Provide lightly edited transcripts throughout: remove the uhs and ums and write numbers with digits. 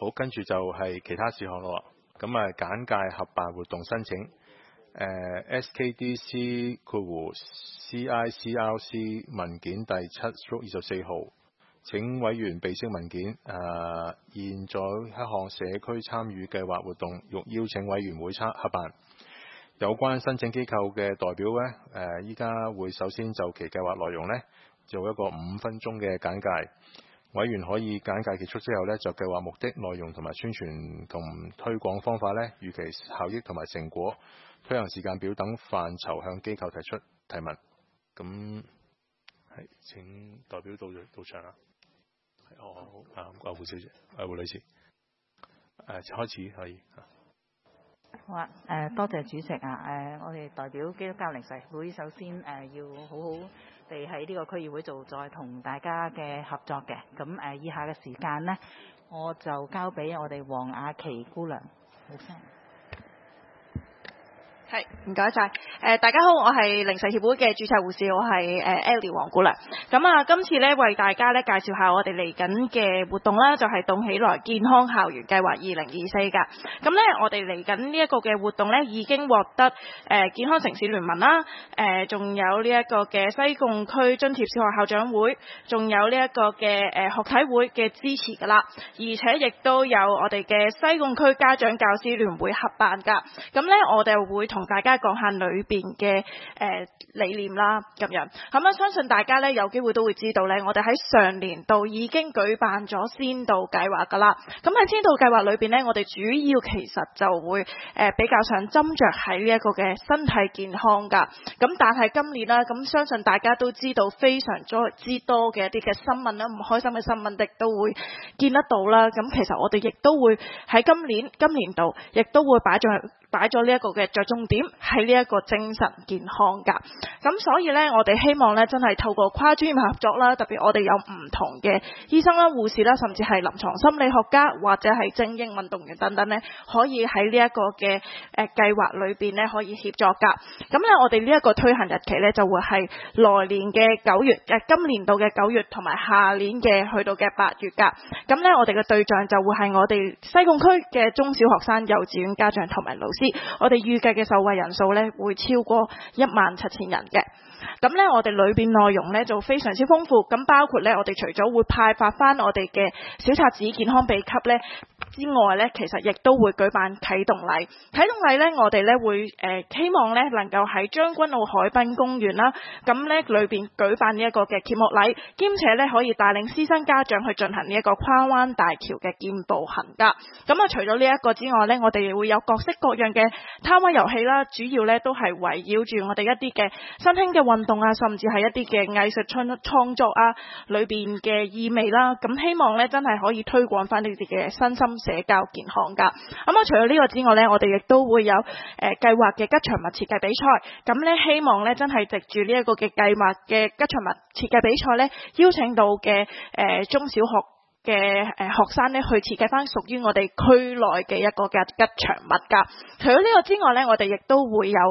好，跟住就係其他事項咯。咁簡介合辦活動申請。SKDC CICRC 文件第7/24號，請委員備悉文件。現在一項社區參與計劃活動，欲邀請委員會合辦。有關申請機構嘅代表呢，依家會首先就其計劃內容呢做一個5分鐘嘅簡介。委員可以簡介結束之後呢，就計劃目的、內容同埋宣傳同推廣方法呢，預期效益同埋成果、推行時間表等範疇向機構提出提問。咁係請代表到場啦。好，胡小姐，胡女士，開始可以。 好啊，多謝主席啊。我哋代表基督教靈實會首先要好好地喺呢個區議會做再同大家嘅合作嘅。咁以下嘅時間呢，我就交俾我哋黃雅琪姑娘。好聲。 係，唔該晒。大家好，我係靈實協會嘅註冊護士，我係Ellie 黃姑娘。咁今次咧為大家咧介紹下我哋嚟緊嘅活動啦，就係動起來健康校園計劃2024噶。咁咧我哋嚟緊呢一個嘅活動咧已經獲得健康城市聯盟啦，仲有呢一個嘅西貢區津貼小學校長會，仲有呢一個嘅學體會嘅支持噶啦，而且亦都有我哋嘅西貢區家長教師聯會合辦噶。咁咧我哋會同大家講下裏邊嘅理念啦，咁樣相信大家咧有機會都會知道咧，我哋喺上年度已經舉辦咗先導計劃噶啦。咁喺先導計劃裏邊咧，我哋主要其實就會比較上斟酌喺呢一個嘅身體健康噶。咁但係今年啦，咁相信大家都知道非常之多嘅一啲嘅新聞啦，唔開心嘅新聞亦都會見得到啦。咁其實我哋亦都會喺今年度亦都會擺咗呢一個嘅着重點喺呢一個精神健康噶。咁所以呢，我哋希望呢真係透過跨專業合作啦，特別我哋有唔同嘅醫生啦、護士啦，甚至係臨床心理學家或者係精英運動員等等呢，可以喺呢一個嘅計劃裏邊呢可以協助噶。咁呢，我哋呢一個推行日期呢，就會係來年嘅9月，今年度嘅9月同埋下年嘅去到嘅8月噶。咁呢，我哋嘅對象就會係我哋西貢區嘅中小學生、幼稚園家長同埋老師。我哋預計嘅受惠人數咧會超過17000人嘅。咁咧，我哋裏邊內容咧就非常之豐富。咁包括咧，我哋除咗會派發翻我哋嘅小冊子健康秘笈咧之外咧，其實亦都會舉辦啟動禮。啟動禮咧，我哋咧會希望咧能夠喺將軍澳海濱公園啦，咁咧裏邊舉辦呢一個嘅揭幕禮，兼且咧可以帶領師生家長去進行呢一個跨灣大橋嘅健步行噶。咁除咗呢一個之外咧，我哋會有各式各樣嘅攤位遊戲啦，主要咧都係圍繞住我哋一啲嘅新興嘅運動啊，甚至係一啲嘅藝術創作啊，裏邊嘅意味啦。咁希望咧真係可以推廣翻呢啲嘅身心社交健康噶。除咗呢個之外咧，我哋亦都會有計劃嘅吉祥物設計比賽。咁咧希望咧真係藉住呢一個嘅計劃嘅吉祥物設計比賽咧，邀請到嘅中小學嘅學生咧去設計翻屬於我哋區內嘅一個嘅吉祥物噶。除咗呢個之外咧，我哋亦都會有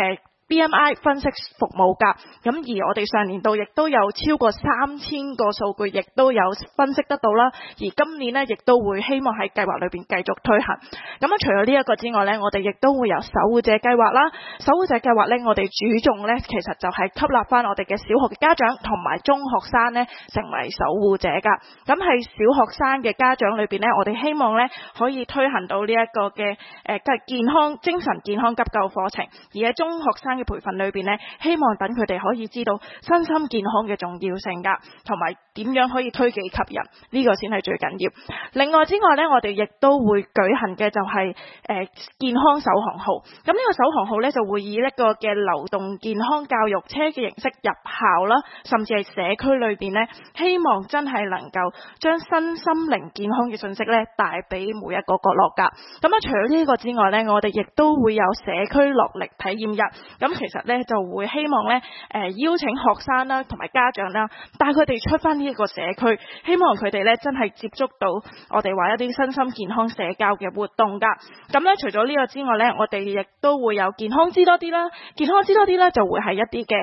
BMI 分析服務噶，咁而我哋上年度亦都有超過3000個數據，亦都有分析得到啦。而今年呢，亦都會希望喺計劃裏邊繼續推行。咁除咗呢一個之外呢，我哋亦都會有守護者計劃啦。守護者計劃呢，我哋主重呢，其實就係吸納翻我哋嘅小學嘅家長同埋中學生呢，成為守護者噶。咁喺小學生嘅家長裏邊呢，我哋希望呢，可以推行到呢一個嘅精神健康急救課程，而喺中學生嘅培訓裏邊呢，希望等佢哋可以知道身心健康嘅重要性噶，同埋點樣可以推己及人，呢個先係最緊要。另外之外呢，我哋亦都會舉行嘅就係健康首航號。咁呢個首航號呢，就會以一個嘅流動健康教育車嘅形式入校啦，甚至係社區裏邊呢，希望真係能夠將身心靈健康嘅信息呢帶俾每一個角落噶。咁除咗呢個之外呢，我哋亦都會有社區樂力體驗日。咁其實咧就會希望咧邀請學生啦同埋家長啦，帶佢哋出翻呢一個社區，希望佢哋咧真係接觸到我哋話一啲身心健康社交嘅活動噶。咁咧除咗呢個之外咧，我哋亦都會有健康知多啲啦。健康知多啲咧就會係一啲嘅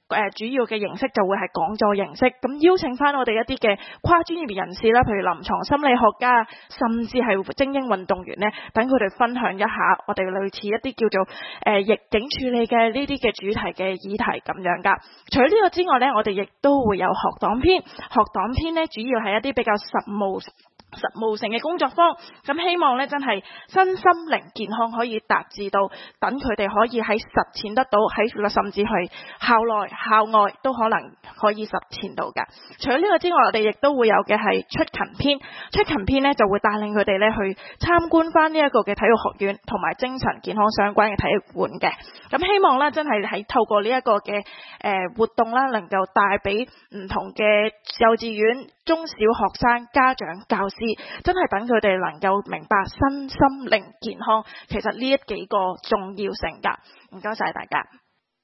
主要嘅形式就會係講座形式，咁邀請翻我哋一啲嘅跨專業人士啦，譬如臨床心理學家，甚至係精英運動員呢，等佢哋分享一下我哋類似一啲叫做逆境處理嘅呢啲嘅主題嘅議題咁樣噶。除咗呢個之外呢，我哋亦都會有學黨篇，學黨篇呢，主要係一啲比較實務性嘅工作坊，咁希望咧真係身心靈健康可以達至到，等佢哋可以喺實踐得到，喺甚至係校內校外都可能可以實踐到嘅。除咗呢個之外，我哋亦都會有嘅係出勤篇，出勤篇咧就會帶領佢哋咧去參觀翻呢一個嘅體育學院同埋精神健康相關嘅體育館嘅。咁希望咧真係喺透過呢一個嘅活動啦，能夠帶俾唔同嘅幼稚園、中小學生、家長、教師，真係等佢哋能夠明白身心靈健康其實呢幾個重要性㗎。唔該晒大家。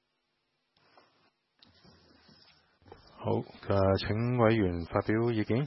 好，請委員發表意見。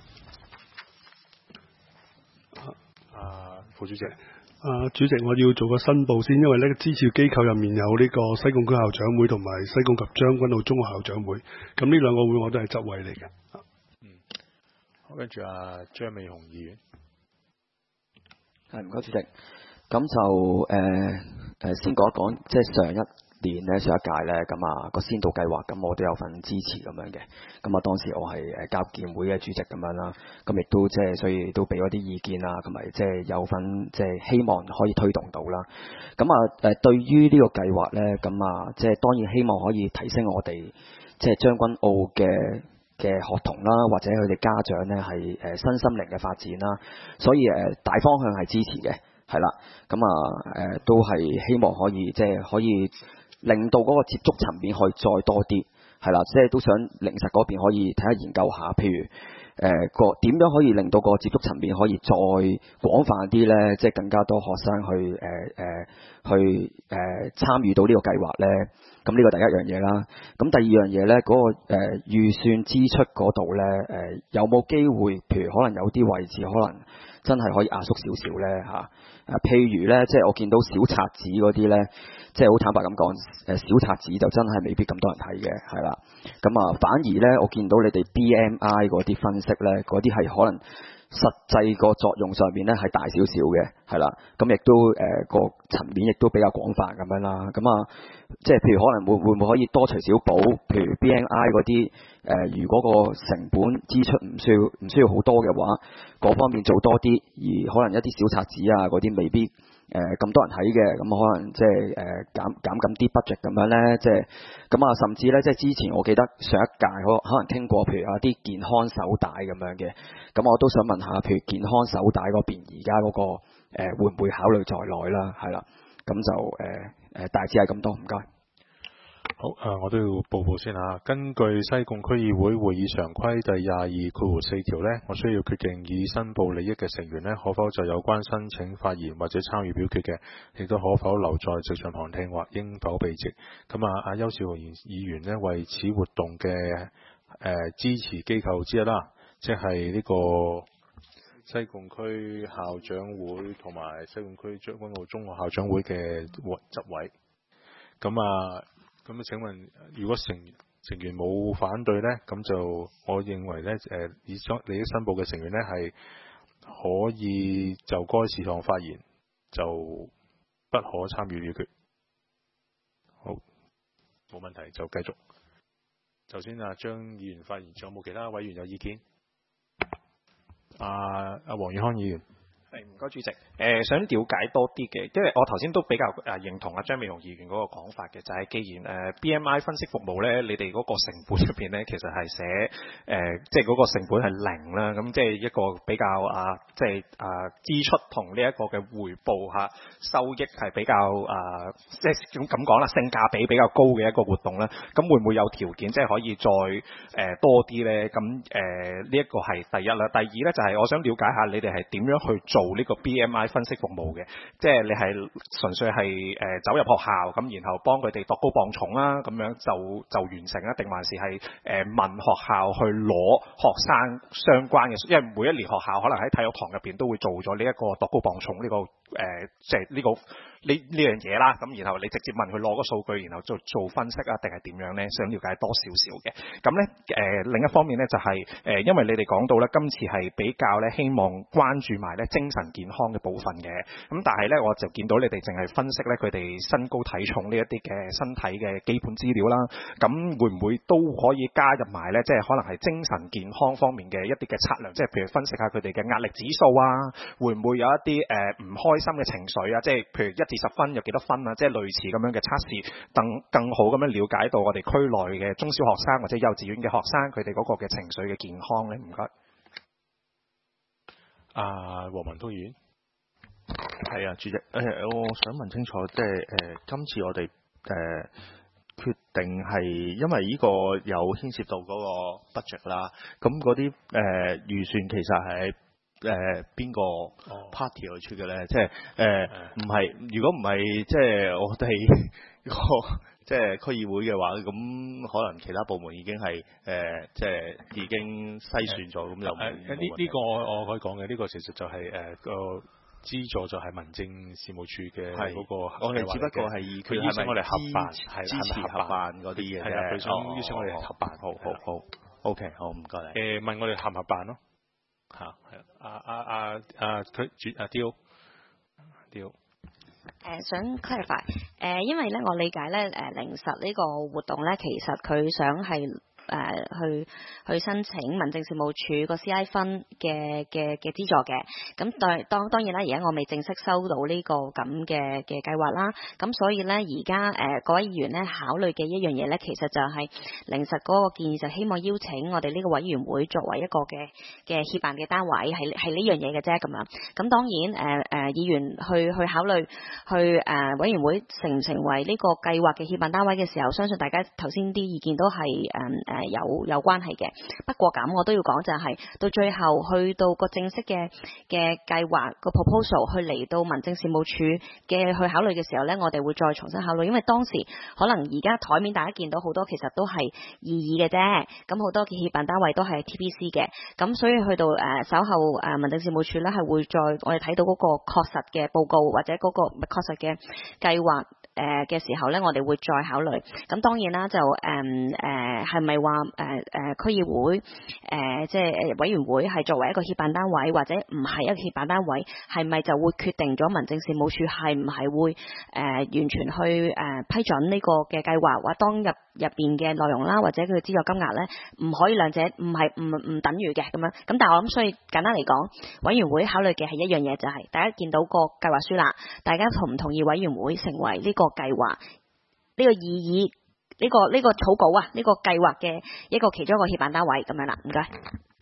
副主席。 主席，我要做個申報先，因為呢支持機構入面有呢個西貢區校長會同埋西貢及將軍澳中學校長會，咁呢兩個會我都係執委嚟嘅。 好，跟住張美雄議員。 唔該主席，咁就先講一講，即係上一年咧，上一屆咧，咁個先導計劃，咁我都有份支持咁樣嘅。咁當時我係教育建會嘅主席咁樣啦，咁亦都即係所以都俾咗啲意見啊，同埋即係有份即係希望可以推動到啦。咁對於呢個計劃咧，咁即係當然希望可以提升我哋即係將軍澳嘅學童啦，或者佢哋家長咧係身心靈嘅發展啦，所以大方向係支持嘅，係啦。咁都係希望可以即係可以令到嗰個接觸層面可以再多啲，係啦，即係都想靈實嗰邊可以睇下研究下，譬如點樣可以令到個接觸層面可以再廣泛啲咧，即係更加多學生去參與到呢個計劃咧。咁呢個第一樣嘢啦。咁第二樣嘢咧，嗰個預算支出嗰度咧，有冇機會？譬如可能有啲位置可能真係可以壓縮少少咧嚇。譬如咧，即係我見到小冊子嗰啲咧，即係好坦白咁講，小冊子就真係未必咁多人睇嘅，係啦。咁反而咧，我見到你哋 BMI 嗰啲分析咧，嗰啲係可能實際個作用上面咧係大少少嘅，係啦。咁亦都個層面亦都比較廣泛咁樣啦。咁即係譬如可能會唔會可以多除少補？譬如 BMI 嗰啲如果個成本支出唔需要好多嘅話，嗰方面做多啲，而可能一啲小冊子啊嗰啲未必咁多人睇嘅，咁可能即係減緊啲 budget 咁樣咧，即係咁甚至咧即係之前我記得上一屆可能傾過，譬如啲健康手帶咁樣嘅，咁我都想問下，譬如健康手帶嗰邊而家嗰個會唔會考慮在內啦？係啦，咁就大致係咁多，唔該。 好，我都要報告先嚇。根據西貢區議會會議常規第22(4) 條呢，我需要決定已申報利益嘅成員呢，可否就有關申請發言或者參與表決嘅，亦都可否留在席上旁聽或應否避席。咁邱少雄議員呢，為此活動嘅支持機構之一啦，即係呢個西貢區校長會同埋西貢區將軍澳中學校長會嘅執委。咁請問，如果成員冇反對呢，咁就我認為呢，利益申報嘅成員呢係可以就該事項發言，就不可參與表決。好，冇問題，就繼續。首先張議員發言，仲有冇其他委員有意見？黃宇康議員。 唔該主席，想了解多啲嘅，因為我頭先都比較認同張美雄議員嗰個講法嘅，就係既然BMI 分析服務咧，你哋嗰個成本入邊咧，其實係寫即係嗰個成本係0啦，咁即係一個比較即係支出同呢一個嘅回報收益係比較即係咁講啦，性價比比較高嘅一個活動啦。咁會唔會有條件即係可以再多啲咧？咁呢一個係第一啦。第二咧就係我想了解下你哋係點樣去做呢個 BMI 分析服務嘅，即係你係純粹係走入學校咁，然後幫佢哋度高磅重啦，咁樣就完成啊？定還是係問學校去攞學生相關嘅？因為每一年學校可能喺體育堂入邊都會做咗呢一個度高磅重呢個即係呢個呢樣嘢啦，咁然後你直接問佢攞個數據，然後做分析啊，定係點樣咧？想了解多少少嘅。咁咧另一方面咧就係因為你哋講到咧，今次係比較咧希望關注埋咧精神健康嘅部分嘅。咁但係咧我就見到你哋淨係分析咧佢哋身高體重呢一啲嘅身體嘅基本資料啦。咁會唔會都可以加入埋咧？即係可能係精神健康方面嘅一啲嘅測量，即係譬如分析下佢哋嘅壓力指數啊，會唔會有一啲唔開心嘅情緒啊？即係譬如1至10分有幾多分啊？即係類似咁樣嘅測試，更好咁樣了解到我哋區內嘅中小學生或者幼稚園嘅學生佢哋嗰個嘅情緒嘅健康咧。唔該。 黃文滔議員。 係啊，主席，我想問清楚，即係今次我哋決定係因為呢個有牽涉到嗰個 budget 啦，咁嗰啲預算其實係邊個 party 去出嘅咧？即係唔係，如果唔係即係我哋個即係區議會嘅話，咁可能其他部門已經係即係已經篩選咗，咁就呢個我可以講嘅，呢個其實就係個資助就係民政事務處嘅嗰個， 我哋只不過係佢邀請我哋合辦，支持合辦嗰啲嘢啫。 係啊，佢想邀請我哋合辦。 好 ，OK， 好，唔該你。 問我哋合唔合辦咯？嚇，係佢Dio。 想 clarify， 因為咧我理解咧靈實呢個活動咧，其實佢想係去申請民政事務處個 CI 分嘅資助嘅。咁當然啦，而家我未正式收到呢個咁嘅計劃啦。咁所以咧，而家各位議員咧考慮嘅一樣嘢咧，其實就係靈實嗰個建議，就希望邀請我哋呢個委員會作為一個嘅協辦嘅單位，係呢樣嘢嘅啫咁樣。咁當然議員去考慮委員會成唔成為呢個計劃嘅協辦單位嘅時候，相信大家頭先啲意見都係有關係嘅。不過咁我都要講就係到最後去到個正式嘅計劃個 proposal 去嚟到民政事務處嘅去考慮嘅時候呢，我哋會再重新考慮，因為當時可能而家台面大家見到好多其實都係異議嘅啫，咁好多嘅協辦單位都係 TBC 嘅，咁所以去到稍後民政事務處呢係會再我哋睇到嗰個確實嘅報告或者嗰個確實嘅計劃嘅時候呢，我哋會再考慮。咁當然啦，就係咪話區議會即係委員會係作為一個協辦單位，或者唔係一個協辦單位，係咪就會決定咗民政事務處係唔係會完全去批准呢個嘅計劃，或當入邊嘅內容啦，或者佢嘅資助金額呢，唔可以兩者唔等於嘅咁樣。咁但係我諗，所以簡單嚟講，委員會考慮嘅係一樣嘢，就係大家見到個計劃書啦，大家同唔同意委員會成為呢個計劃呢個意義呢個草稿啊，呢個計劃嘅一個其中一個協辦單位咁樣啦。唔該。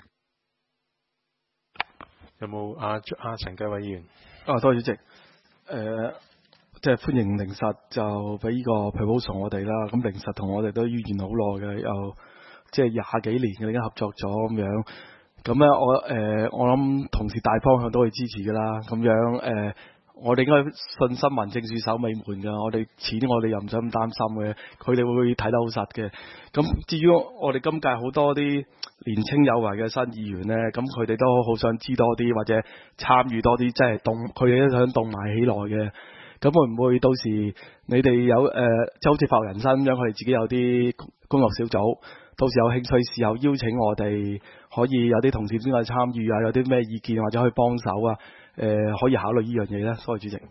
有冇陳繼偉議員？ 多謝主席。即係歡迎靈實就俾呢個 proposal 我哋啦。咁靈實同我哋都淵源好耐嘅，又即係20幾年嘅已經合作咗咁樣。咁咧我諗同時大方向都會支持㗎啦。咁樣我哋應該信心民政處守尾門㗎，我哋錢我哋又唔使咁擔心嘅，佢哋會睇得好實嘅。咁至於我哋今屆好多啲年青有為嘅新議員呢，咁佢哋都好想知多啲或者參與多啲，即係佢哋都想動埋起來嘅。咁會唔會到時你哋有即係好似發人生咁樣，佢哋自己有啲工作小組，到時有興趣時候邀請我哋，可以有啲同事邊個參與啊？有啲咩意見或者可以幫手啊？可以考慮呢樣嘢咧。多謝主席。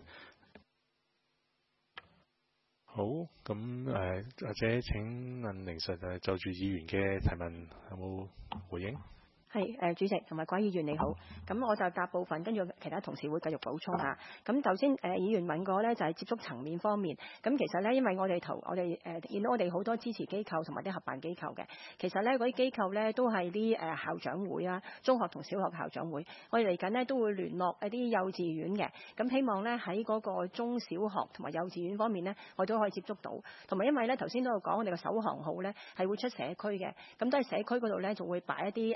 好，咁或者請問靈實就住議員嘅提問有冇回應？ 係主席同埋各位議員你好，咁我就答部分，跟住其他同事會繼續補充下。咁頭先議員問過呢，就係接觸層面方面。咁其實呢，因為我哋見到我哋好多支持機構同埋啲合辦機構嘅，其實呢嗰啲機構呢，都係啲校長會啊，中學同小學校長會。我哋嚟緊呢，都會聯絡一啲幼稚園嘅，咁希望呢，喺嗰個中小學同埋幼稚園方面呢，我都可以接觸到。同埋因為呢，頭先都有講我哋嘅首航號呢係會出社區嘅，咁都係社區嗰度呢，就會擺一啲喺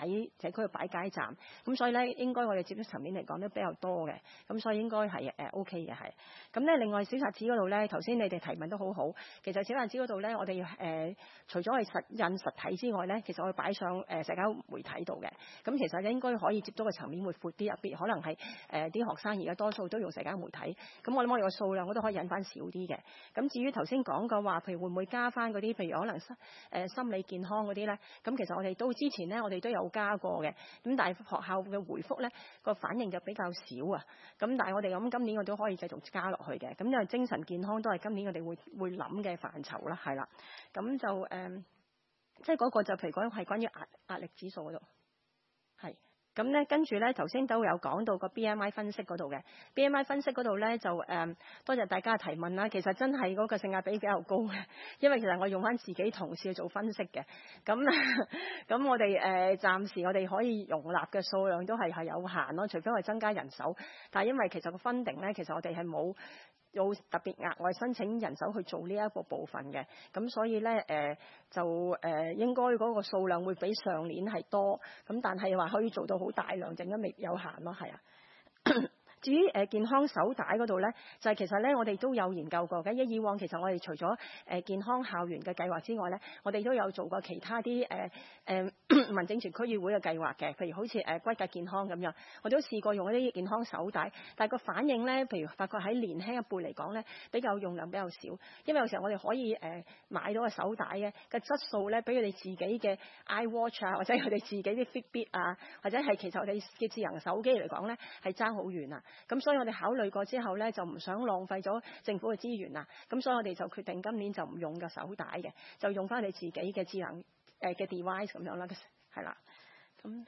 喺社區度擺街站，咁所以咧應該我哋接觸層面嚟講都比較多嘅，咁所以應該係OK 嘅係。咁咧另外小冊子嗰度咧，頭先你哋提問都好好，其實小冊子嗰度咧，我哋除咗係印實體之外咧，其實我哋擺上社交媒體度嘅，咁其實應該可以接觸嘅層面會闊啲，入邊可能係啲學生而家多數都用社交媒體，咁我諗我哋個數量我都可以引翻少啲嘅。咁至於頭先講嘅話，譬如會唔會加翻嗰啲，譬如可能心理健康嗰啲咧，咁其實我哋都之前咧我哋都有加過嘅，咁但係學校嘅回覆咧個反應就比較少啊。咁但係我哋咁今年我都可以繼續加落去嘅，咁因為精神健康都係今年我哋會諗嘅範疇啦，係啦，咁就即係嗰個就譬如講係關於壓力指數嗰度，係。咁咧，跟住咧，頭先都有講到個 BMI 分析嗰度嘅 BMI 分析嗰度咧，就多謝大家嘅提問啦。其實真係嗰個性價比比較高嘅，因為其實我用翻自己同事去做分析嘅。咁我哋暫時我哋可以容納嘅數量都係有限咯，除非我哋增加人手。但係因為其實個funding咧，其實我哋係冇特別額外申請人手去做呢一個部分嘅，咁所以咧應該嗰個數量會比上年係多，咁但係話可以做到好大量，陣間未有限咯，係啊。至於健康手帶嗰度咧，就係其實咧我哋都有研究過嘅。以往其實我哋除咗健康校園嘅計劃之外咧，我哋都有做過其他啲民政處區議會嘅計劃嘅，譬如好似骨骼健康咁樣，我都試過用一啲健康手帶，但係個反應咧，譬如發覺喺年輕一輩嚟講咧，比較用量比較少，因為有時候我哋可以買到個手帶嘅質素咧，比佢哋自己嘅 iWatch 啊，或者佢哋自己啲 Fitbit 啊，或者係其實我哋嘅智能手機嚟講咧，係爭好遠啊。咁所以我哋考慮過之後咧，就唔想浪費咗政府嘅資源啦。咁所以我哋就決定今年就唔用個手帶嘅，就用翻你自己嘅智能嘅 device 咁樣啦，係啦。咁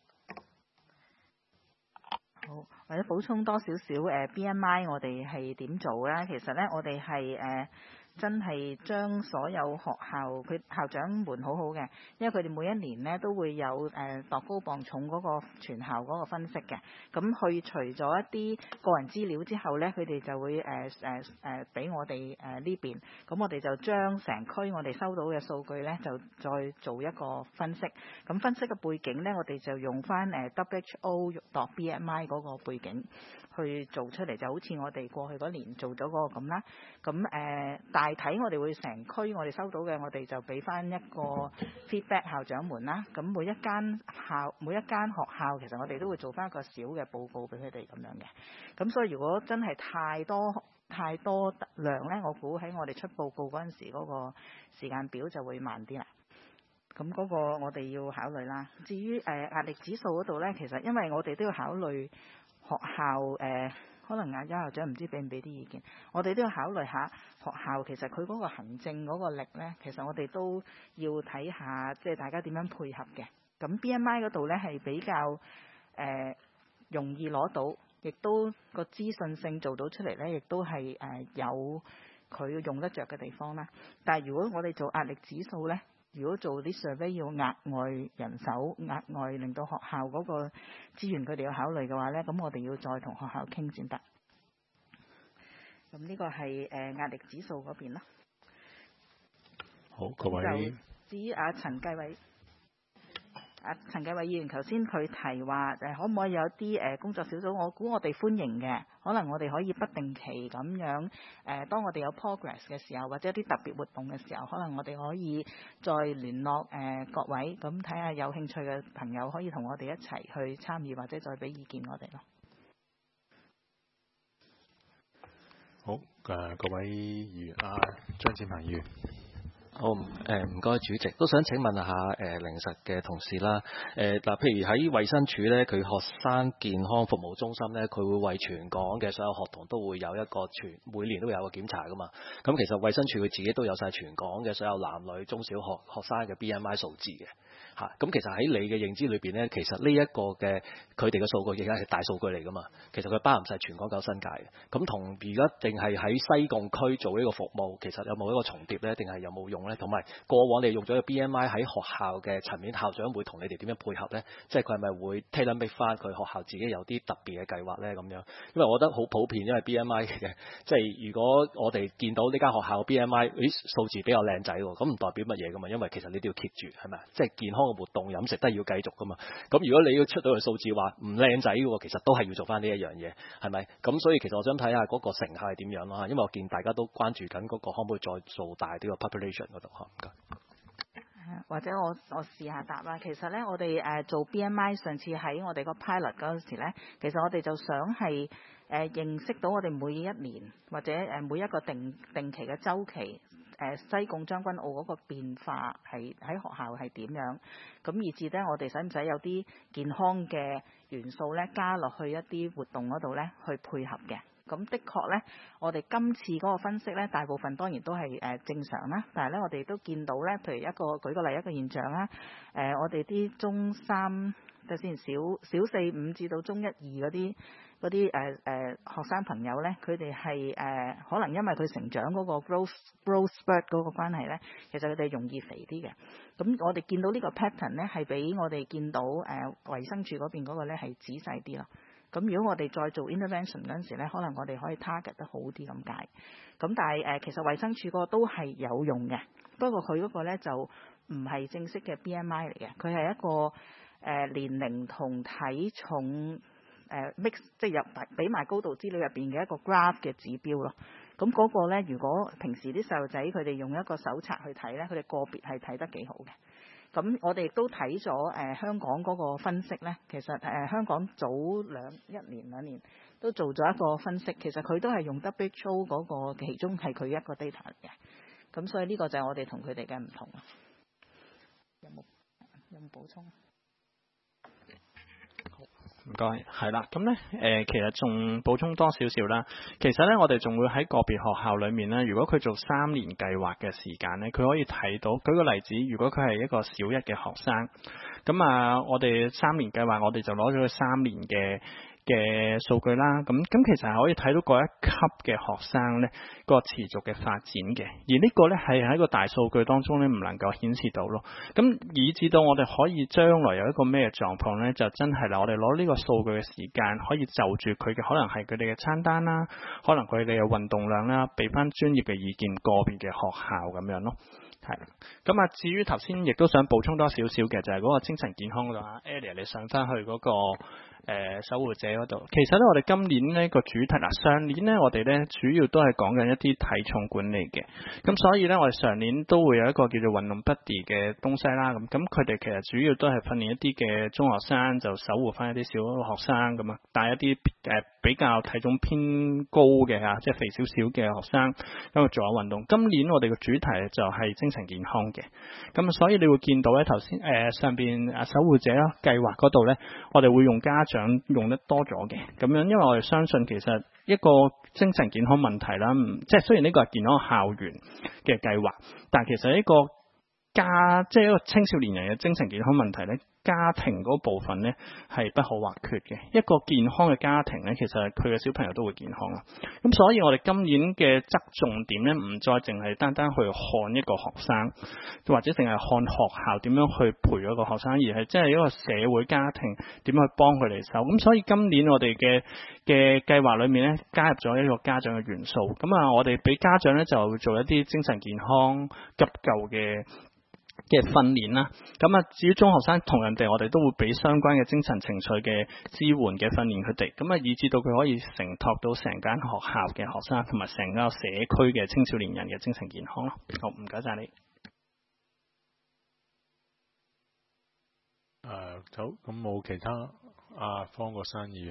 好，或者補充多少少BMI 我哋係點做咧？其實咧我哋係真係將所有學校佢校長們好好嘅，因為佢哋每一年咧都會有度高磅重嗰個全校嗰個分析嘅。咁去除咗一啲個人資料之後咧，佢哋就會俾我哋呢邊。咁我哋就將成區我哋收到嘅數據咧，就再做一個分析。咁分析嘅背景咧，我哋就用翻WHO BMI 嗰個背景去做出嚟，就好似我哋過去嗰年做咗嗰個咁啦。咁大體我哋會成區我哋收到嘅，我哋就俾翻一個 feedback 校長們啦。咁每一間學校其實我哋都會做翻一個小嘅報告俾佢哋咁樣嘅。咁所以如果真係太多量咧，我估喺我哋出報告嗰陣時嗰個時間表就會慢啲啦。咁嗰個我哋要考慮啦。至於壓力指數嗰度咧，其實因為我哋都要考慮學校可能邱校長唔知俾唔俾啲意見，我哋都要考慮下學校其實佢嗰個行政嗰個力咧，其實我哋都要睇下，即係大家點樣配合嘅。咁 BMI 嗰度咧係比較容易攞到，亦都個資訊性做到出嚟咧，亦都係有佢用得着嘅地方啦。但係如果我哋做壓力指數咧，如果做啲 survey 要額外人手，額外令到學校嗰個資源佢哋要考慮嘅話咧，咁我哋要再同學校傾先得。咁呢個係壓力指數嗰邊咯。 好，各位。 至於陳繼偉議員頭先佢提話可唔可以有啲工作小組？我估我哋歡迎嘅，可能我哋可以不定期咁樣當我哋有 progress 嘅時候，或者啲特別活動嘅時候，可能我哋可以再聯絡各位，咁睇下有興趣嘅朋友可以同我哋一齊去參與，或者再俾意見我哋咯。 好，各位議員張展鵬議員。 好，唔該主席，都想請問下靈實嘅同事啦。譬如喺衛生署咧，佢學生健康服務中心咧，佢會為全港嘅所有學童都會有一個每年都會有個檢查噶嘛。咁其實衛生署佢自己都有晒全港嘅所有男女中小學生嘅 BMI 數字嘅。咁其實喺你嘅認知裏邊咧，其實呢一個嘅佢哋嘅數據而家係大數據嚟噶嘛。其實佢包含晒全港九新界嘅。咁同而家定係喺西貢區做呢個服務，其實有冇一個重疊咧？定係有冇用咧？同埋過往你用咗個 BMI 喺學校嘅層面，校長會同你哋點樣配合咧？即係佢係咪會 tailor make 翻佢學校自己有啲特別嘅計劃咧？咁樣，因為我覺得好普遍，因為 BMI 嘅，即係如果我哋見到呢間學校 BMI 數字比較靚仔喎，咁唔代表乜嘢噶嘛？因為其實你都要 keep 住係咪？即係見健康嘅活動飲食都係要繼續噶嘛。咁如果你要出到嘅數字話唔靚仔嘅喎，其實都係要做翻呢一樣嘢，係咪？咁所以其實我想睇下嗰個成效係點樣咯，因為我見大家都關注緊嗰個可唔可以再做大呢個 population 嗰度嚇。唔該。 或者我試下答啦。其實咧，我哋做 BMI 上次喺我哋個 pilot 嗰陣時咧，其實我哋就想係認識到我哋每一年或者每一個定期嘅週期，西貢將軍澳嗰個變化係喺學校係點樣，咁以至咧我哋使唔使有啲健康嘅元素咧加落去一啲活動嗰度咧去配合嘅。咁的確咧，我哋今次嗰個分析咧，大部分當然都係正常啦。但係咧，我哋都見到咧，譬如舉個例一個現象啦，我哋啲中三即先小4、5至到中1、2嗰啲學生朋友咧，佢哋係可能因為佢成長嗰個 growth spurt 嗰個關係咧，其實佢哋容易肥啲嘅。咁我哋見到呢個 pattern 咧，係比我哋見到衛生署嗰邊嗰個咧係仔細啲咯。咁如果我哋再做 intervention 嗰陣時咧，可能我哋可以 target 得好啲咁解。咁但係其實衛生署嗰個都係有用嘅，不過佢嗰個咧就唔係正式嘅 BMI 嚟嘅，佢係一個年齡同體重mix， 即係入俾埋高度資料入邊嘅一個 graph 嘅指標咯。咁嗰個咧，如果平時啲細路仔佢哋用一個手冊去睇咧，佢哋個別係睇得幾好嘅。咁我哋亦都睇咗香港嗰個分析咧，其實香港早1年2年都做咗一個分析，其實佢都係用 WHO 嗰個其中係佢一個 data 嚟嘅。咁所以呢個就係我哋同佢哋嘅唔同。有冇補充？ 唔該，係啦，咁咧其實仲補充多少少啦。其實咧，我哋仲會喺個別學校裏面咧，如果佢做3年計劃嘅時間咧，佢可以睇到。舉個例子，如果佢係一個小1嘅學生，咁我哋3年計劃，我哋就攞咗佢3年嘅數據啦，咁其實係可以睇到嗰一級嘅學生咧個持續嘅發展嘅，而呢個咧係喺個大數據當中咧唔能夠顯示到咯，咁以至到我哋可以將來有一個咩狀況咧，就真係啦，我哋攞呢個數據嘅時間可以就住佢嘅可能係佢哋嘅餐單啦，可能佢哋嘅運動量啦，俾翻專業嘅意見個別嘅學校咁樣咯。係，咁至於頭先亦都想補充多少少嘅，就係嗰個精神健康嗰度啊 Elia 你上翻去嗰個守護者嗰度，其實咧我哋今年呢個主題上年呢我哋咧主要都係講緊一啲體重管理嘅，咁所以咧我哋上年都會有一個叫做運動 buddy 嘅東西啦，咁佢哋其實主要都係訓練一啲嘅中學生，就守護翻一啲小學生咁啊，帶一啲比較體重偏高嘅即係肥少少嘅學生咁啊做下運動。今年我哋嘅主題就係精神健康嘅，咁所以你會見到咧頭先上邊守護者計劃嗰度咧，我哋會用家長用得多咗嘅，咁樣因為我哋相信其實一個精神健康問題啦，即係雖然呢個係健康校園嘅計劃，但係其實一個即係一個青少年人嘅精神健康問題咧，家庭嗰部分咧係不可或缺嘅。一個健康嘅家庭咧，其實佢嘅小朋友都會健康啦。咁所以我哋今年嘅側重點咧，唔再淨係單單去看一個學生，或者淨係看學校點樣去培養一個學生，而係即係一個社會家庭點樣去幫佢哋手。咁所以今年我哋嘅計劃裏面咧，加入咗一個家長嘅元素。咁我哋俾家長咧就做一啲精神健康急救嘅訓練啦，至於中學生同人哋，我哋都會俾相關嘅精神情緒嘅支援嘅訓練佢哋，以至到佢可以承托到成間學校嘅學生同埋成個社區嘅青少年人嘅精神健康咯。好，唔該晒你。 好，咁冇其他方國珊議員。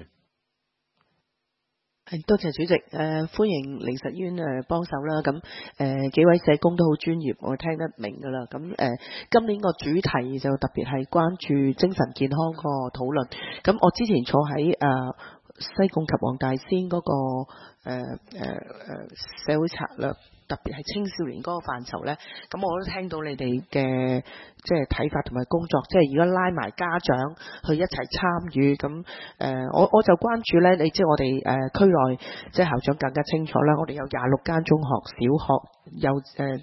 多謝主席，歡迎靈實醫院幫手啦。咁幾位社工都好專業，我聽得明噶啦。咁今年個主題就特別係關注精神健康個討論。咁我之前坐喺西貢及黃大仙嗰個社會策略，特別係青少年嗰個範疇呢，咁我都聽到你哋嘅即係睇法同埋工作，即係如果拉埋家長去一齊參與，咁我就關注呢，你即係我哋區內即係校長更加清楚啦，我哋有26間中學、小學、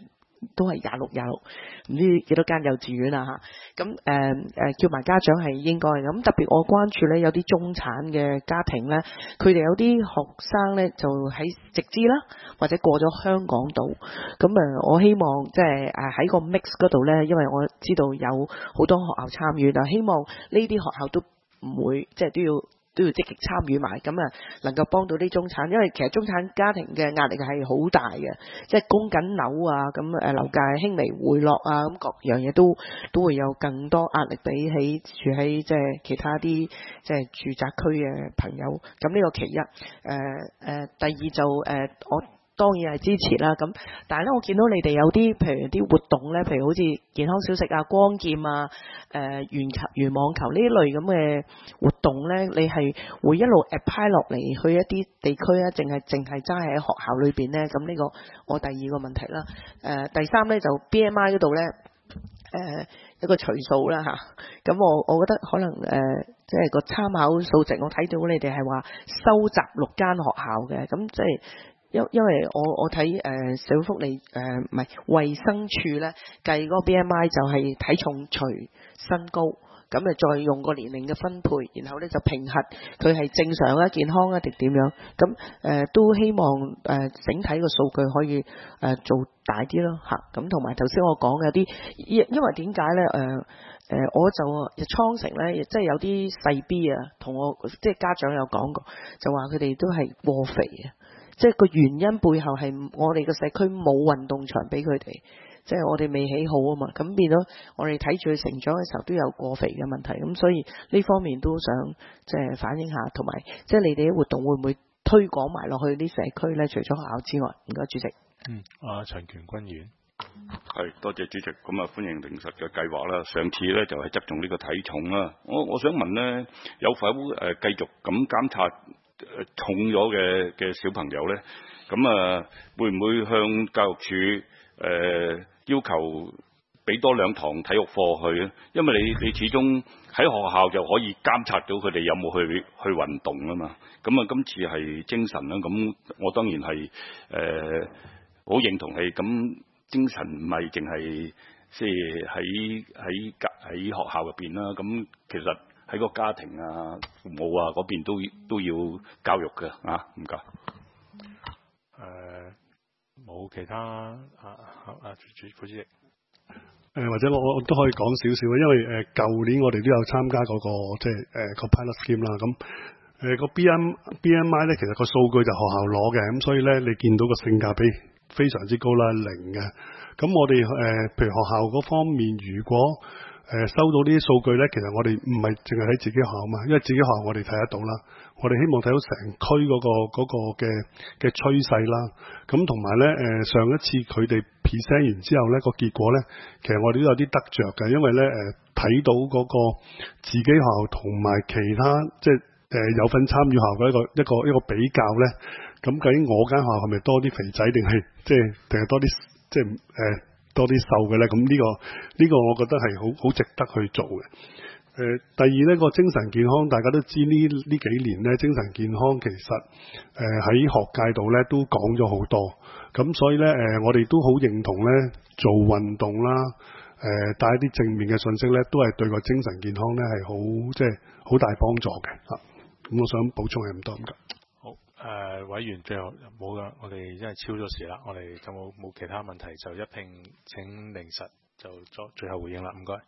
都係26，唔知幾多間幼稚園啊嚇。咁叫埋家長係應該嘅。咁特別我關注咧，有啲中產嘅家庭咧，佢哋有啲學生咧就喺直資啦，或者過咗香港島。咁我希望即係喺個 mix 嗰度咧，因為我知道有好多學校參與，但希望呢啲學校都唔會即係都要積極參與埋，咁能夠幫到啲中產，因為其實中產家庭嘅壓力係好大嘅，即係供緊樓啊，咁樓價輕微回落啊，咁各樣嘢都會有更多壓力比起住喺即係其他啲即係住宅區嘅朋友。咁呢個其一，第二就我當然係支持啦。咁但係咧，我見到你哋有啲譬如啲活動咧，譬如好似健康小食啊、光劍啊、圓網球呢類咁嘅活動咧，你係會一路 apply 落嚟去一啲地區啊，淨係揸喺學校裏邊咧？咁呢個我第二個問題啦。第三咧就 BMI 嗰度咧，一個除數啦嚇。咁我覺得可能即係個參考數值，我睇到你哋係話收集6間學校嘅，咁即係。因為我睇社會福利唔係衛生署咧計嗰個 BMI 就係體重除身高，咁再用個年齡嘅分配，然後咧就評核佢係正常啊、健康啊定點樣，咁都希望整體個數據可以做大啲咯嚇。咁同埋頭先我講嘅啲，因為點解咧我就倉城咧，即係有啲細 B 啊，同我即係家長有講過，就話佢哋都係過肥啊。即係個原因背後係我哋個社區冇運動場俾佢哋，即係我哋未起好啊嘛，咁變咗我哋睇住佢成長嘅時候都有過肥嘅問題，咁所以呢方面都想即係反映下，同埋即係你哋啲活動會唔會推廣埋落去啲社區咧？除咗學校之外，唔該主席。 陳權君議員。 係，多謝主席。咁歡迎靈實嘅計劃啦。上次咧就係側重呢個體重啦。我想問咧，有否繼續咁監察重咗嘅小朋友呢？咁會唔會向教育署要求俾多2堂體育課去？因為你始終喺學校就可以監察到佢哋有冇去運動啊嘛。咁今次係精神啦，咁我當然係好認同係咁，精神唔係淨係即係喺學校入邊啦。咁其實喺個家庭啊、父母啊嗰邊都要教育嘅啊，唔該。 冇其他副主席。 或者我都可以講少少，因為舊年我哋都有參加嗰個即係個 pilot scheme 啦。咁個 BMI 咧，其實個數據就學校攞嘅，咁所以咧你見到個性價比非常之高啦，0嘅。咁我哋譬如學校嗰方面，如果收到呢啲數據咧，其實我哋唔係淨係喺自己學校嘛，因為自己學校我哋睇得到啦。我哋希望睇到成區嗰個嘅趨勢啦。咁同埋咧上一次佢哋 present 完之後咧，個結果咧，其實我哋都有啲得着嘅，因為咧睇到嗰個自己學校同埋其他即係有份參與學校嘅一個比較咧。咁究竟我間學校係咪多啲肥仔，定係多啲即係多啲瘦嘅咧？咁呢個我覺得係好值得去做嘅。第二呢個精神健康，大家都知呢幾年呢，精神健康其實喺學界度呢都講咗好多，咁所以呢我哋都好認同呢做運動啦，帶一啲正面嘅信息呢，都係對個精神健康呢係好大幫助嘅嚇。咁我想補充係咁多。 好，委員最後冇啦，我哋因為超咗時啦，我哋就冇其他問題，就一併請靈實就作最後回應啦，唔該。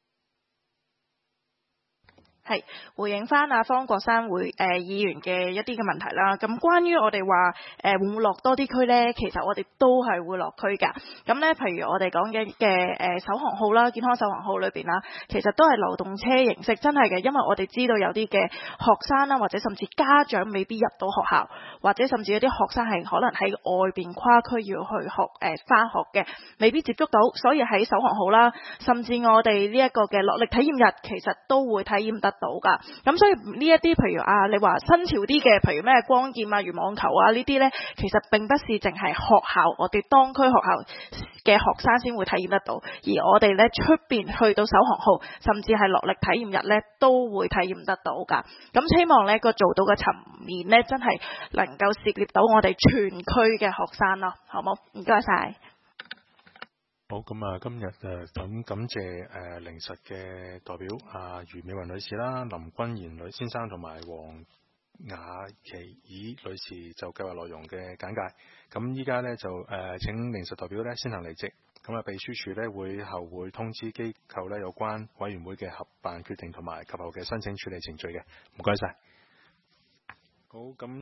係回應翻阿方國珊議員嘅一啲嘅問題啦。咁關於我哋話會唔會落多啲區呢？其實我哋都係會落區㗎。咁呢，譬如我哋講嘅首航號啦，健康首航號裏邊啦，其實都係流動車形式，真係嘅。因為我哋知道有啲嘅學生啦，或者甚至家長未必入到學校，或者甚至有啲學生係可能喺外邊跨區要去返學嘅，未必接觸到。所以喺首航號啦，甚至我哋呢一個嘅樂力體驗日，其實都會體驗得到㗎。咁所以呢一啲譬如你話新潮啲嘅，譬如咩光劍啊、圓網球啊呢啲呢，其實並不是淨係學校我哋當區學校嘅學生先會體驗得到，而我哋呢出邊去到首航號，甚至係樂力體驗日呢，都會體驗得到㗎。咁希望呢個做到嘅層面呢，真係能夠涉獵到我哋全區嘅學生咯，好冇？唔該晒。 好，咁啊，今日咁感謝靈實嘅代表余美雲女士啦、林君賢先生同埋黃雅琪爾女士就計劃內容嘅簡介。咁依家呢，就請靈實代表呢先行離席。咁啊，秘書處呢後會通知機構呢有關委員會嘅合辦決定同埋及後嘅申請處理程序嘅。唔該晒。好，咁。